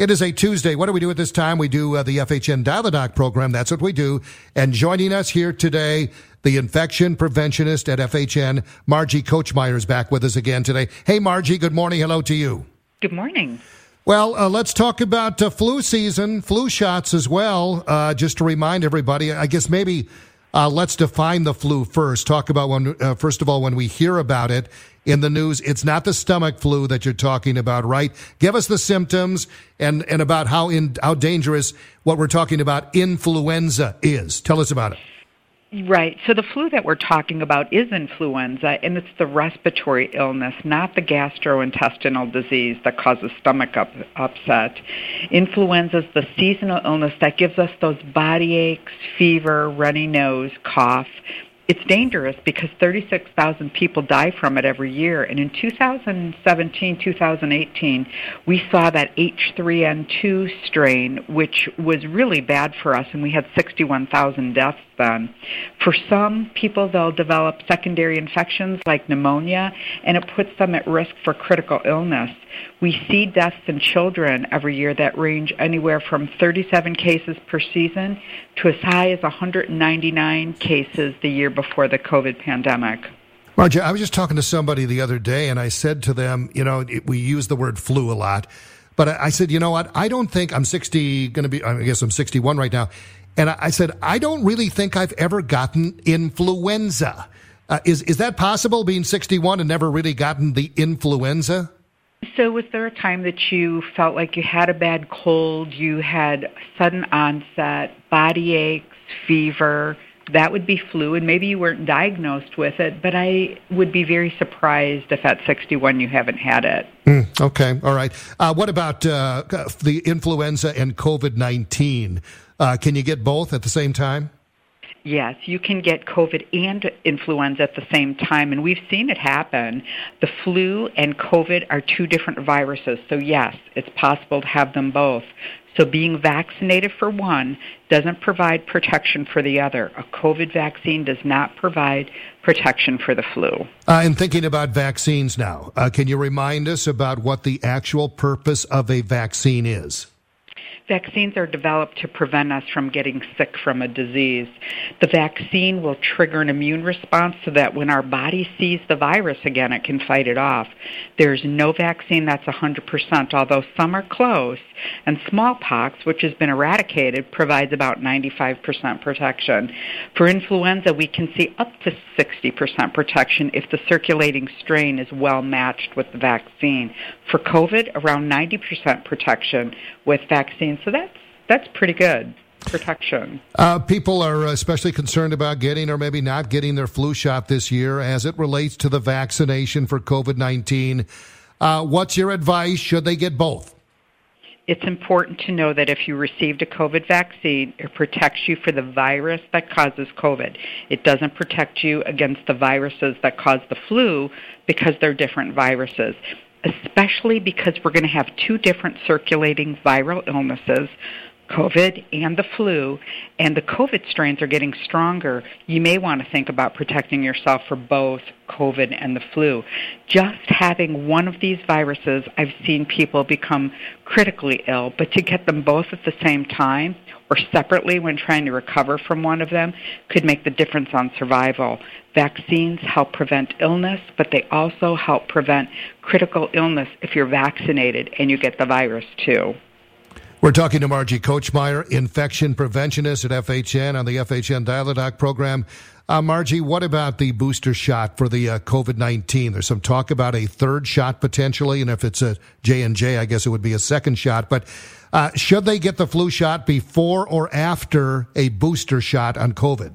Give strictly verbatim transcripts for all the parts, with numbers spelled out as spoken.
It is a Tuesday. What do we do at this time? We do uh, the F H N Dial the Doc program. That's what we do. And joining us here today, the infection preventionist at F H N, Margie Kochmeyer, is back with us again today. Hey, Margie, good morning. Hello to you. Good morning. Well, uh, let's talk about uh, flu season, flu shots as well. Uh, just to remind everybody, I guess maybe uh, let's define the flu first. Talk about when, uh, first of all, when we hear about it in the news, it's not the stomach flu that you're talking about, right? Give us the symptoms and, and about how in, how dangerous what we're talking about influenza is. Tell us about it. Right. So the flu that we're talking about is influenza, and it's the respiratory illness, not the gastrointestinal disease that causes stomach up, upset. Influenza is the seasonal illness that gives us those body aches, fever, runny nose, cough. It's dangerous because thirty-six thousand people die from it every year. And in two thousand seventeen, two thousand eighteen, we saw that H three N two strain, which was really bad for us, and we had sixty-one thousand deaths then. For some people, they'll develop secondary infections like pneumonia, and it puts them at risk for critical illness. We see deaths in children every year that range anywhere from thirty-seven cases per season to as high as one hundred ninety-nine cases the year before the COVID pandemic. Margie, I was just talking to somebody the other day, and I said to them, you know, it, we use the word flu a lot, but I, I said, you know what, I don't think I'm sixty, going to be, I guess I'm sixty-one right now, and I, I said, I don't really think I've ever gotten influenza. Uh, is, is that possible, being sixty-one and never really gotten the influenza? So was there a time that you felt like you had a bad cold, you had sudden onset, body aches, fever? That would be flu, and maybe you weren't diagnosed with it, but I would be very surprised if at sixty-one you haven't had it. Mm, okay, all right. Uh, what about uh, the influenza and COVID nineteen? Uh, can you get both at the same time? Yes, you can get COVID and influenza at the same time, and we've seen it happen. The flu and COVID are two different viruses, so yes, it's possible to have them both. So being vaccinated for one doesn't provide protection for the other. A COVID vaccine does not provide protection for the flu. Uh, and thinking about vaccines now, uh, can you remind us about what the actual purpose of a vaccine is? Vaccines are developed to prevent us from getting sick from a disease. The vaccine will trigger an immune response so that when our body sees the virus again, it can fight it off. There's no vaccine that's one hundred percent, although some are close, and smallpox, which has been eradicated, provides about ninety-five percent protection. For influenza, we can see up to sixty percent protection if the circulating strain is well matched with the vaccine. For COVID, around ninety percent protection with vaccines. So that's that's pretty good protection. Uh, people are especially concerned about getting or maybe not getting their flu shot this year as it relates to the vaccination for COVID nineteen. Uh, what's your advice? Should they get both? It's important to know that if you received a COVID vaccine, it protects you for the virus that causes COVID. It doesn't protect you against the viruses that cause the flu because they're different viruses, especially because we're going to have two different circulating viral illnesses, COVID and the flu, and the COVID strains are getting stronger. You may want to think about protecting yourself for both COVID and the flu. Just having one of these viruses, I've seen people become critically ill, but to get them both at the same time or separately when trying to recover from one of them could make the difference on survival. Vaccines help prevent illness, but they also help prevent critical illness if you're vaccinated and you get the virus too. We're talking to Margie Kochmeyer, infection preventionist at F H N on the F H N Dial the Doc program. Uh, Margie, what about the booster shot for the uh, COVID nineteen? There's some talk about a third shot potentially, and if it's a J and J, I guess it would be a second shot. But uh, should they get the flu shot before or after a booster shot on COVID?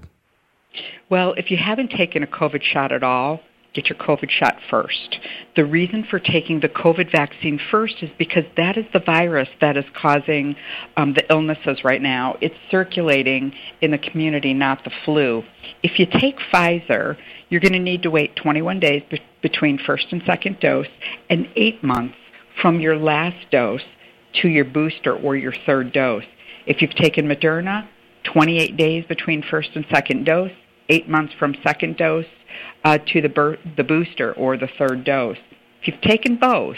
Well, if you haven't taken a COVID shot at all, get your COVID shot first. The reason for taking the COVID vaccine first is because that is the virus that is causing um, the illnesses right now. It's circulating in the community, not the flu. If you take Pfizer, you're going to need to wait twenty-one days be- between first and second dose and eight months from your last dose to your booster or your third dose. If you've taken Moderna, twenty-eight days between first and second dose, eight months from second dose uh, to the, bur- the booster or the third dose. If you've taken both,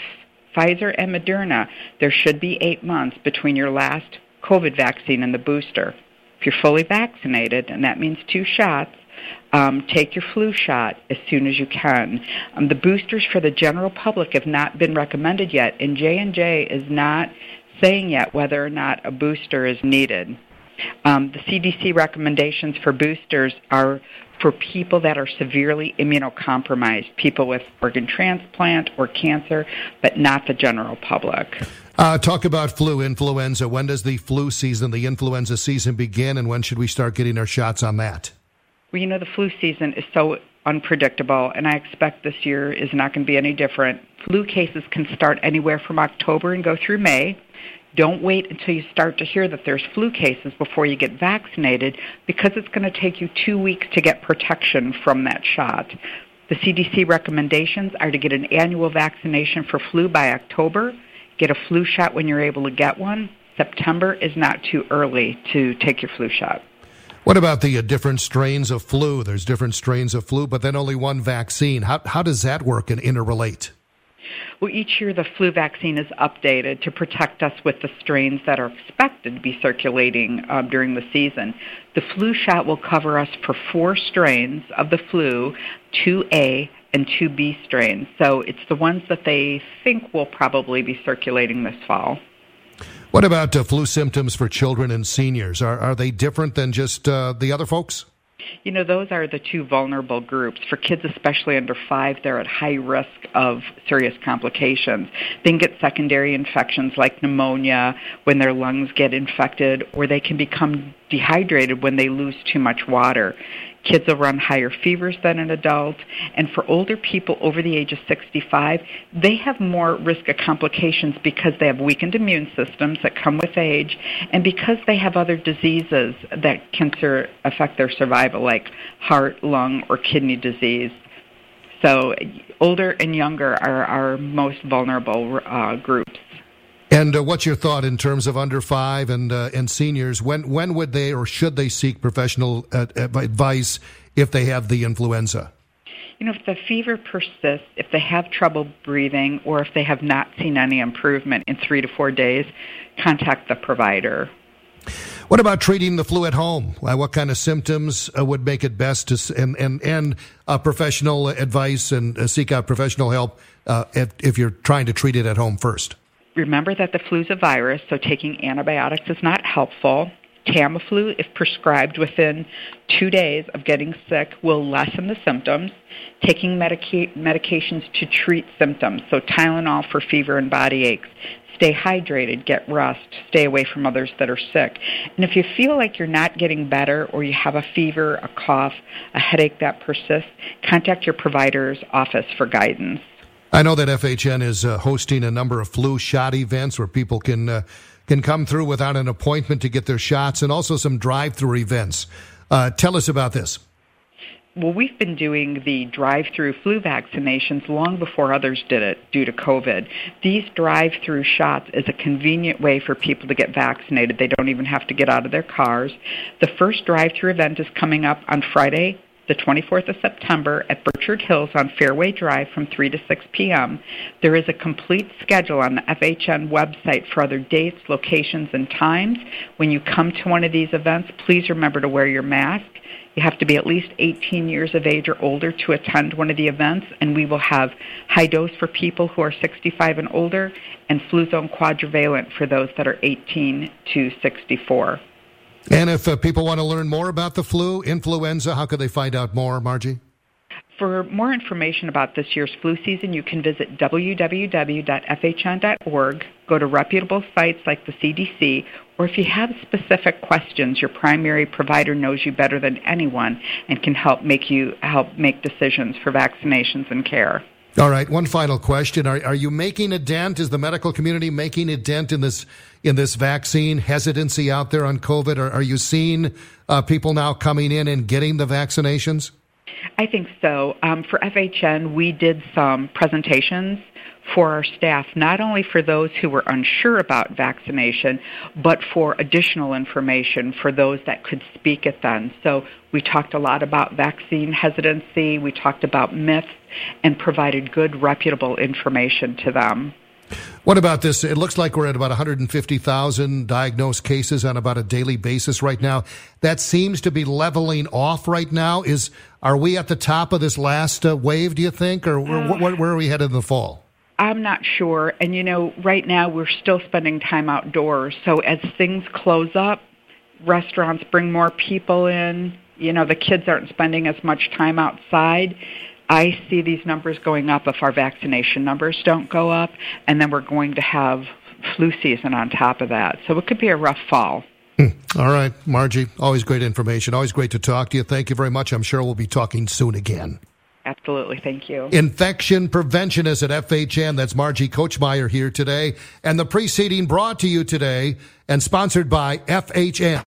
Pfizer and Moderna, there should be eight months between your last COVID vaccine and the booster. If you're fully vaccinated, and that means two shots, um, take your flu shot as soon as you can. Um, the boosters for the general public have not been recommended yet, and J and J is not saying yet whether or not a booster is needed. Um, the C D C recommendations for boosters are for people that are severely immunocompromised, people with organ transplant or cancer, but not the general public. Uh, talk about flu, influenza. When does the flu season, the influenza season begin, and when should we start getting our shots on that? Well, you know, the flu season is so unpredictable, and I expect this year is not going to be any different. Flu cases can start anywhere from October and go through May. Don't wait until you start to hear that there's flu cases before you get vaccinated, because it's going to take you two weeks to get protection from that shot. The C D C recommendations are to get an annual vaccination for flu by October, get a flu shot when you're able to get one. September is not too early to take your flu shot. What about the uh, different strains of flu? There's different strains of flu, but then only one vaccine. How, how does that work and interrelate? Well, each year the flu vaccine is updated to protect us with the strains that are expected to be circulating um, during the season. The flu shot will cover us for four strains of the flu, two A and two B strains. So it's the ones that they think will probably be circulating this fall. What about uh, flu symptoms for children and seniors? Are, are they different than just uh, the other folks? You know, those are the two vulnerable groups. For kids, especially under five, they're at high risk of serious complications. They can get secondary infections like pneumonia when their lungs get infected, or they can become dehydrated when they lose too much water. Kids will run higher fevers than an adult, and for older people over the age of sixty-five, they have more risk of complications because they have weakened immune systems that come with age, and because they have other diseases that can sur- affect their survival, like heart, lung, or kidney disease. So older and younger are our most vulnerable uh, groups. And uh, what's your thought in terms of under five and uh, and seniors? When when would they or should they seek professional uh, advice if they have the influenza? You know, if the fever persists, if they have trouble breathing, or if they have not seen any improvement in three to four days, contact the provider. What about treating the flu at home? Uh, what kind of symptoms uh, would make it best to and and and uh, professional advice and uh, seek out professional help uh, if, if you're trying to treat it at home first? Remember that the flu is a virus, so taking antibiotics is not helpful. Tamiflu, if prescribed within two days of getting sick, will lessen the symptoms. Taking medica- medications to treat symptoms, so Tylenol for fever and body aches. Stay hydrated, get rest, stay away from others that are sick. And if you feel like you're not getting better, or you have a fever, a cough, a headache that persists, contact your provider's office for guidance. I know that F H N is uh, hosting a number of flu shot events where people can uh, can come through without an appointment to get their shots, and also some drive-through events. Uh, tell us about this. Well, we've been doing the drive-through flu vaccinations long before others did it due to COVID. These drive-through shots is a convenient way for people to get vaccinated. They don't even have to get out of their cars. The first drive-through event is coming up on Friday, the twenty-fourth of September at Burchard Hills on Fairway Drive from three to six p.m. There is a complete schedule on the F H N website for other dates, locations, and times. When you come to one of these events, please remember to wear your mask. You have to be at least eighteen years of age or older to attend one of the events, and we will have high dose for people who are sixty-five and older, and Fluzone Quadrivalent for those that are eighteen to sixty-four. And if uh, people want to learn more about the flu, influenza, how could they find out more, Margie? For more information about this year's flu season, you can visit w w w dot f h n dot org, go to reputable sites like the C D C, or if you have specific questions, your primary provider knows you better than anyone and can help make you help make decisions for vaccinations and care. All right, one final question. Are are you making a dent? Is the medical community making a dent in this in this vaccine hesitancy out there on COVID? Or are you seeing uh, people now coming in and getting the vaccinations? I think so. Um, for F H N, we did some presentations for our staff, not only for those who were unsure about vaccination, but for additional information for those that could speak at them. So we talked a lot about vaccine hesitancy, we talked about myths, and provided good, reputable information to them. What about this? It looks like we're at about one hundred fifty thousand diagnosed cases on about a daily basis right now. That seems to be leveling off right now. Is Are we at the top of this last uh, wave, do you think, or uh, where, where are we headed in the fall? I'm not sure. And, you know, right now we're still spending time outdoors. So as things close up, restaurants bring more people in. You know, the kids aren't spending as much time outside. I see these numbers going up if our vaccination numbers don't go up, and then we're going to have flu season on top of that. So it could be a rough fall. Hmm. All right, Margie, always great information. Always great to talk to you. Thank you very much. I'm sure we'll be talking soon again. Absolutely. Thank you. Infection preventionist at F H N. That's Margie Kochmeyer here today. And the preceding brought to you today and sponsored by F H N.